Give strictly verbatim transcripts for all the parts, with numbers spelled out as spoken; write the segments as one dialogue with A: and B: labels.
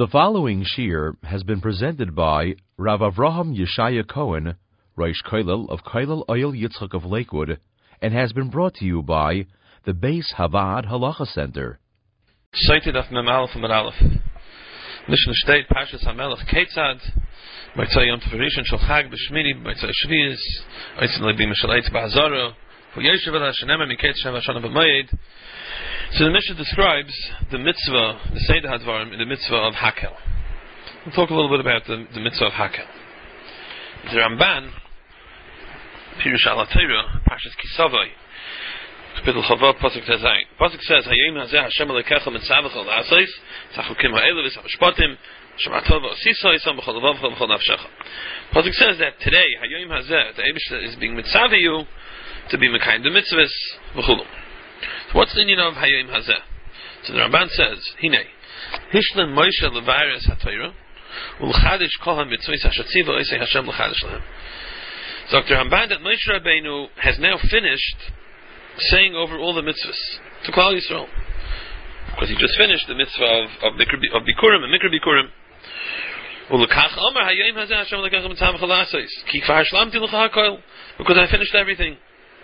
A: The following shir has been presented by Rav Avraham Yeshaya Cohen, Rosh Kollel of Kollel Oil Yitzchak of Lakewood, and has been brought to you by the Beis Havad Halacha Center.
B: Seited af Mem Aleph Amud Aleph. Mishnah Shteit Parshas HaMelech Ketzad B'Tzai Yom Tov Rishon Shel Chag B'Shmini B'Tzai Shvius Eitzin Leibim Shel Eitz B'Hazara V'Yeshev El Hashanema Miketz Shem Hashana B'Moed. So the Mishnah describes the mitzvah, the Seder HaDvarim, in the mitzvah of Hakel. We'll talk a little bit about the, the mitzvah of Hakel. The Ramban, Pirush Al HaTorah, Parshas Kisavai, Kapitel Chavot, Pasuk Tezayin. Pasuk says, Hayom hazeh Hashem Elokecha mitzavach al asais, tachukim ha'elevis ha'mishpatim, shematov ha'osisai, sam b'chol levavcha b'chol nafshecha. Pasuk says that today, Hayom hazeh, the Eibishter is being mitzvah you to be mekayim the mitzvahs, v'chulum. So what's the meaning of Hayom hazeh? So the Ramban says, Hine, Hishlan Moshe levaris ha'Torah, u'l'chadish kol ha'mitzvahs ha'shatziva oisei Hashem l'chadish lahem. So Doctor Ramban, that Moshe Rabbeinu has now finished saying over all the mitzvahs to Klal Yisrael, because he just finished the mitzvah of of, of Bikurim and Mikra Bikurim. Ulekach Amar Hayom hazeh Hashem Elokecha mitzvah chalasos ki kvar shlamti l'cha hakol, because I finished everything.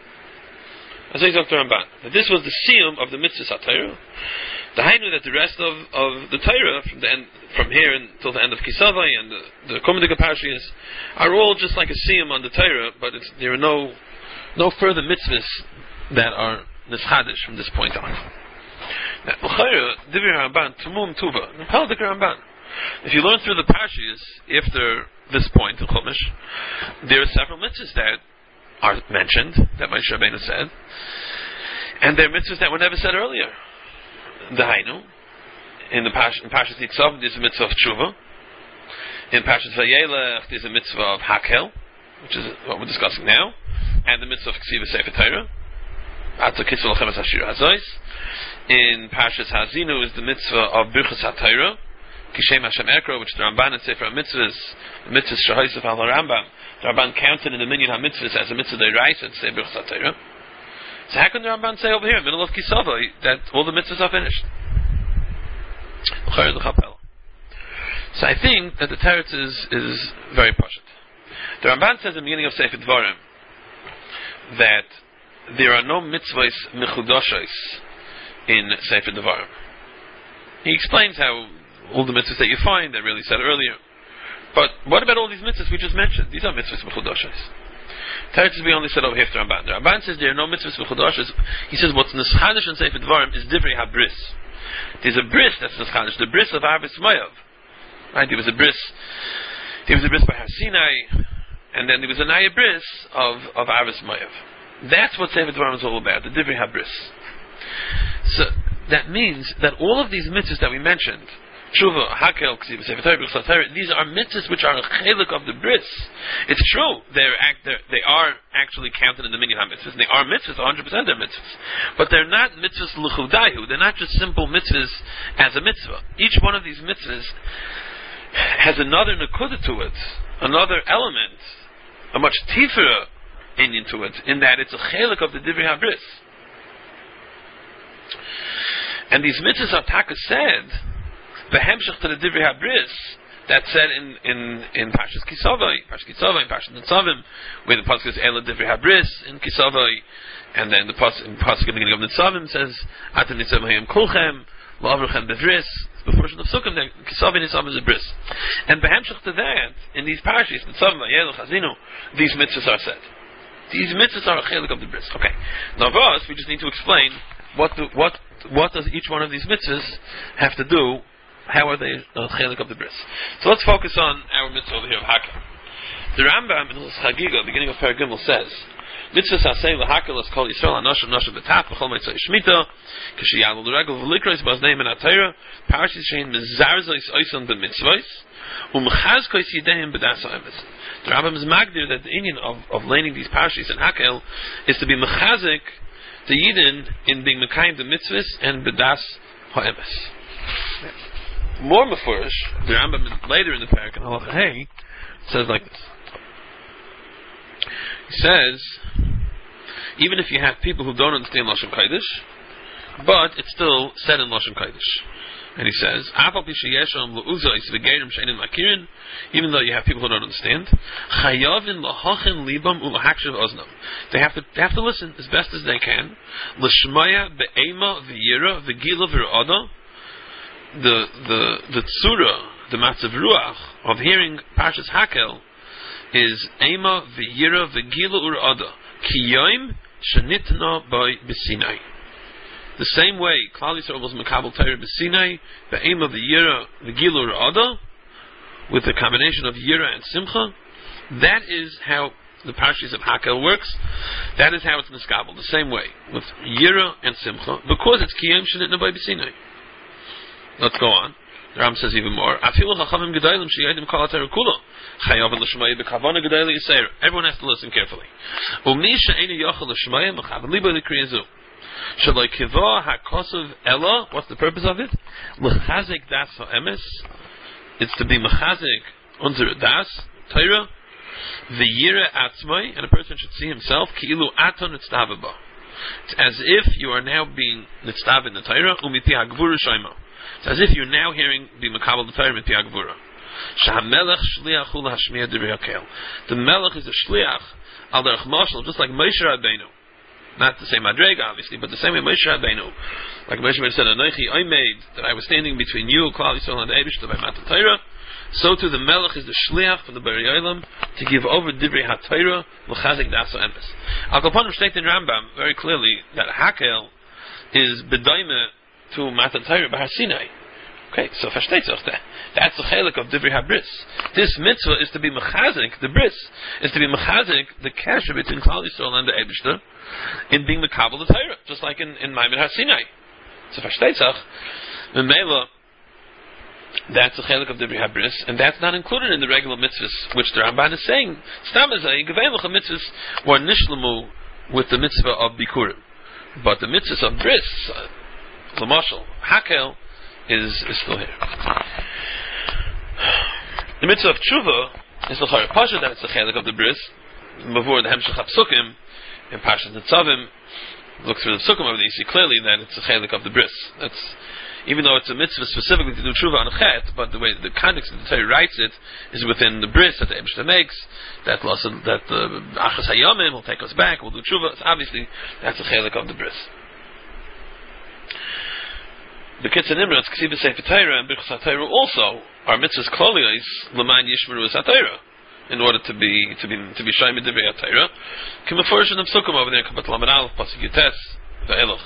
B: I say Doctor Ramban that this was the siyum of the mitzvahs HaTorah. The Hainu that the rest of, of the Torah from the end, from here until the end of Kisavai and the, the Komedik Parshiyos are all just like a siyum on the Torah, but it's, there are no no further mitzvahs that are nischadish from this point on. Now, Ramban, Tumum Tuva, Ramban. If you learn through the Parshiyos after this point in Chumash, there are several mitzvahs that are mentioned that Moshe Rabbeinu said, and there are mitzvahs that were never said earlier. The Hainu, in the Pash, in Parshas Yitzchak, there's a mitzvah of Tshuva. In Parshas Vayelech, there's a mitzvah of Hakel, which is what we're discussing now, and the mitzvah of Ksiva Sefer Torah. In Parshas Hazinu is the mitzvah of Birchas HaTorah, Kishem Hashem Ekro, which the Ramban and Sefer HaMitzvahs, the mitzvahs Shahoisef al Rambam, the Ramban counted in the minyan HaMitzvahs as a mitzvah d'oraisa to say Birchas HaTorah. So how can the Ramban say over here, in the middle of Kisavai, that all the mitzvahs are finished? So I think that the teretz is, is very pashut. The Ramban says in the beginning of Sefer Dvarim that there are no mitzvahs mechudashos in Sefer Devarim. He explains how all the mitzvahs that you find are really said earlier. But what about all these mitzvahs we just mentioned? These are mitzvahs mechudashos. Teretz we only said over here to Ramban. The Ramban says there are no mitzvahs mechudashos. He says what's nischadish in Sefer Devarim is divrei habris. There's a bris that's nischadish, the bris of Arvis Moav. Right? There was a bris. There was a bris by Har Sinai, and then there was a naya bris of of Arvis Moav. That's what Sefer Devarim is all about, the Divrei Habris. So that means that all of these mitzvahs that we mentioned, Tshuva, Hakel, Ksiva, Sefer Torah, Birchas HaTorah, these are mitzvahs which are a chelik of the bris. It's true, they're act, they're, they are actually counted in the minyan ha-mitzvahs, and they are mitzvahs, one hundred percent they're mitzvahs. But they're not mitzvahs l'chudayu, they're not just simple mitzvahs as a mitzvah. Each one of these mitzvahs has another nekuda to it, another element, a much tifra into it, in that it's a chelik of the Divrei Habris. And these mitzvahs are taka said, behemshach to the Divrei Habris, that's said in in in Parshas Kisavai, Parshas Kisavai, in Parshas Nitzavim, where the pasuk says Ela Divrei Habris in Kisavai, and then the pasuk in pasuk in the beginning of Nitzavim says Atem Nitzavim Hayim Kulchem La'avrochem Bevris. The portion of Sukkot, Kisavai Nitzavim is a bris, and behemshach to that, in these parashas Nitzavim, Vayelech, Hazinu, these mitzvahs are said. These mitzvahs are a chelik of the bris. Okay. Now for us, we just need to explain what do, what what does each one of these mitzvahs have to do. How are they a chelik of the bris? So let's focus on our mitzvah over here of Hakel. The Rambam in Chagiga, beginning of Perek Gimel, says, "Mitzvahs asay lehakel es kol Yisrael anoshim noshim betach b'chol mitzvah shmita k'shiyal l'regel v'likros b'azneim en atayra parashis shein mezarzois oison b'mitzvahs u'mechazkois yideim b'das ha'emes." The Rambam is magdir that the Indian of, of learning these parashas and Hakel is to be mechazik the Yidin in being mekayim the mitzvahs and b'das ha'emes. More mefurish, the Rambam later in the parak in Halacha Hey says like this. He says, even if you have people who don't understand Lashon Kodesh, but it's still said in Lashon Kodesh. And he says, even though you have people who don't understand, they have to they have to listen as best as they can. The the the tzura, the matzav ruach of hearing Parshas Hakel is ema v'yira v'gila ur'ada ki yoim shenitna by b'sinai. The same way Klal Yisrael was Mekabel Torah b'Sinai, the aim of the Yira, the Gilur Ada, with the combination of Yira and Simcha, that is how the Parshas of Hakel works. That is how it's Niskabel, the same way, with Yira and Simcha, because it's Kiyam Shenitna by b'Sinai. Let's go on. The Ram says even more. Afilu Chachamim Gedalim Sheyadim Kol HaTorah Kula Chayav L'Shmaya B'Kavana Gedali Yisrael. Everyone has to listen carefully. Umi She'enu Yochel L'Shmaya Mechav Liba L'Kriyazu. What's the purpose of it? Mechazik das ha'emes. It's to be mechazik unser das Torah. V'yira atzmai, and a person should see himself ki'ilu aton nitztavaba. It's as if you are now being nitztav in the Torah. Umipi ha'gvura shayma. It's as if you're now hearing be mekabel the Torah mipi ha'gvura. Shahamelech shliach hu lahashmiya divrei hakel. The melech is a shliach al derech mashal, just like Moshe Rabbeinu. Not the same Madrega, obviously, but the same way Moshe Rabbeinu. Like Moshe Rabbeinu said, Anochi, I made that I was standing between you, Klal Yisrael, and the Eibishter by Matan Torah. So too the Melech is the Shliach for the Bari Olam to give over Divrei HaTorah l'chazik daso emes. Al Kaponim states in Rambam very clearly that Hakel is bedaime to Matan Torah by Sinai. Okay, so versteht sich that. That's the chelik of Divrei HaBris. This mitzvah is to be mechazik, the bris, is to be mechazik, the kasher between Klal Yisrael and the Eibishter, in being the Kabbalah the Torah, just like in, in Maimon HaSinai. So versteht sich, Memela, that's the chelik of Divrei HaBris, and that's not included in the regular mitzvahs, which the Ramban is saying. Stamazai, Geveiluch mitzvahs were nishlamu with the mitzvah of Bikurim. But the mitzvahs of Bris, uh, Lamashal, Hakel, is, is still here. The mitzvah of Tshuva is the Chara Pasha, that it's the chelik of the Bris. Before the Hemshech HaPsukim, in Parshas Nitzavim, look through the Psukim over there, you see clearly that it's a chelik of the Bris. That's, even though it's a mitzvah specifically to do Tshuva on a Chet, but the way the context that the Torah writes it is within the Bris that the Eibishter makes, that that the Achas Hayamim will take us back, we'll do Tshuva. So obviously, that's a chelik of the Bris. The Kitzur Nimrod, Ksiva Sefer Torah, and Birchas HaTorah also are mitzvahs kloliyos l'man yishmeru es HaTorah, in order to be to be to be shayim divrei HaTorah. Kimafurshon of Sukkim over there, Kabat Lamed Aleph, Pasuk Yutes, the Eloch.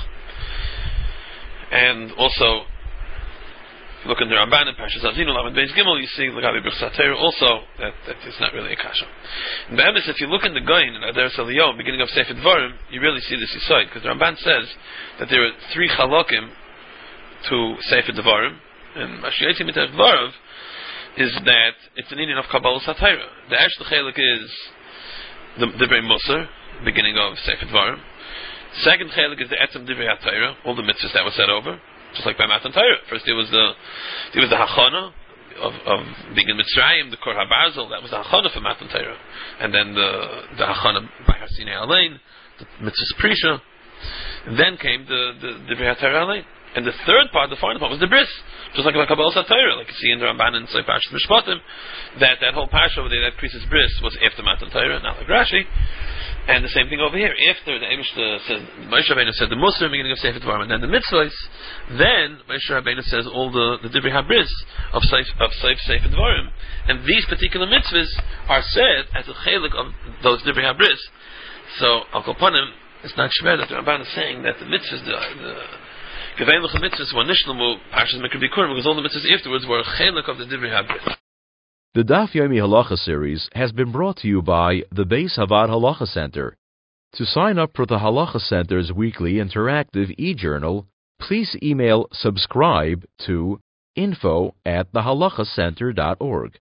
B: And also, if you look in the Ramban and Parshas Azinu Lamed Beis Gimel, you see L'gabi Birchas HaTorah also that that is not really a kasha. In the Emes, if you look in the Goyin in Adaras Eliyom, beginning of Sefer Dvarim, you really see this aside, because the Ramban says that there are three chalokim to Sefer Devarim, and Mashiach Mitav Dvarav is that it's an Indian of Kabbalah Satira. The Ashta Chelik is the Divrei Musar, beginning of Sefer Devarim. Second Chelik is the Etzem Divrei HaTorah, all the mitzvahs that were said over, just like by Matan Torah. First there was the there was the Hachana of, of being in Mitzrayim, the Kor HaBarzel, that was the Hachana for Matan Torah, and then the the Hachana by Har Sinai Alein, the mitzvahs Prisha, and then came the the Divrei HaTorah Alein. And the third part, the final part, was the bris, just like the Kabbalah Satira, like you see in the Ramban and Tzai Parshas Mishpatim, that that whole parsha over there, that priest's bris, was after Matan Torah, not like Rashi. And the same thing over here. After the Eibishter says, Moshe Rabbeinu said the Musar, beginning of Sefer Dvarim, and then the mitzvahs, then Moshe Rabbeinu says all the the Divrei HaBris of Seif of Seif Sefer Dvarim, and these particular mitzvahs are said as a chelik of those Divrei HaBris. So Al Kopanim, it's not shver that the Ramban is saying that the mitzvahs, the, the Geveiluch mitzvahs were nishlamu Parshas Mikra Bikurim, because all the mitzvahs afterwards were a chelik of the Divrei HaBris.
A: The Daf Yomi Halacha series has been brought to you by the Beis Havad Halacha Center. To sign up for the Halacha Center's weekly interactive e-journal, please email subscribe to info at the halacha center dot org.